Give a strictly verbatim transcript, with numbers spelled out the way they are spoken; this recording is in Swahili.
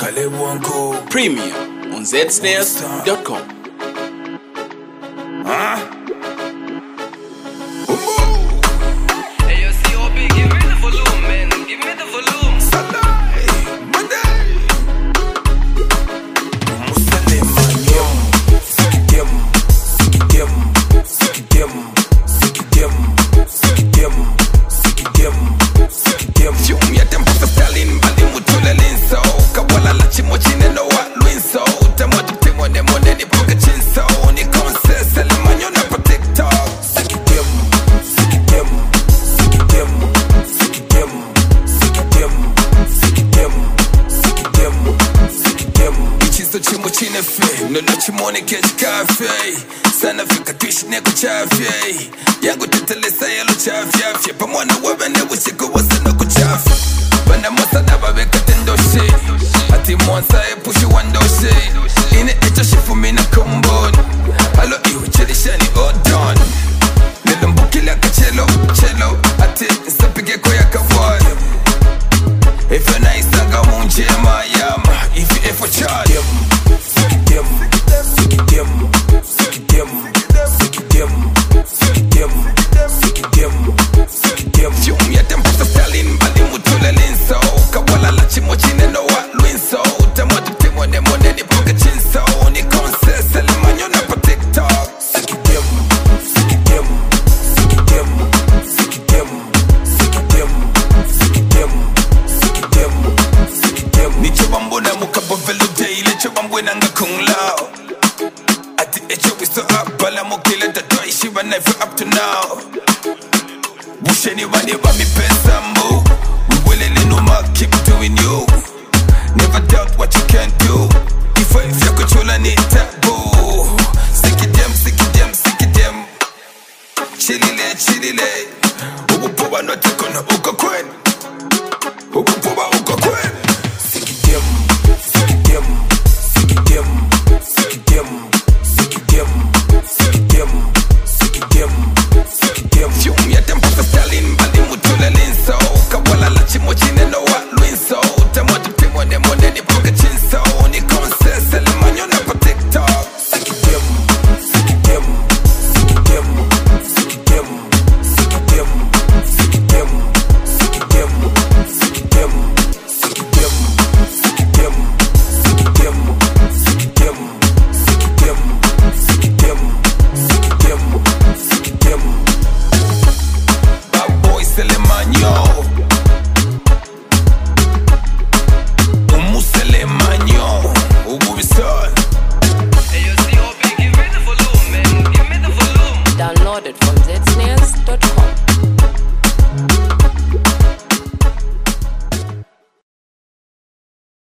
Premier on Z Snares dot com. Huh? Hey, yo, C O B, give me the volume, man. Give me the volume. Salai, Monday. Muslim manyom, sikidem, sikidem, sikidem, sikidem, sikidem, sikidem, sikidem. Jum ya dem papa Stalin, bali mutule linso. Kawala la chimo chine no wa luinso. Temo tu temo ne mo ne ni poka chinso. Ni konse sele manyo na pa TikTok. Sikidem, sikidem, sikidem, sikidem, sikidem, sikidem, sikidem, sikidem. Ichizo chimo chine fe, no no chimo ne kechi kafe. Sana fika kishi neko chafye. Yangu tetelesa yalo chafye. Pamwana wewe ne wishiko wasa no kuchafye. Bana mosa na babeka tendo she. Ati mwansa e